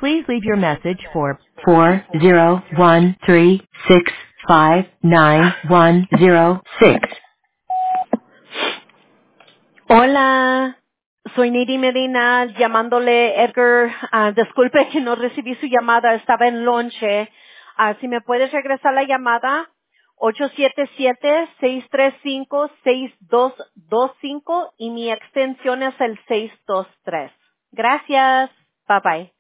Please leave your message for 4013659106. Hola, soy Nidi Medina llamándole Edgar. Disculpe que no recibí su llamada, estaba en lonche. Si me puedes regresar la llamada, 877-635-6225 y mi extensión es el 623. Gracias. Bye bye.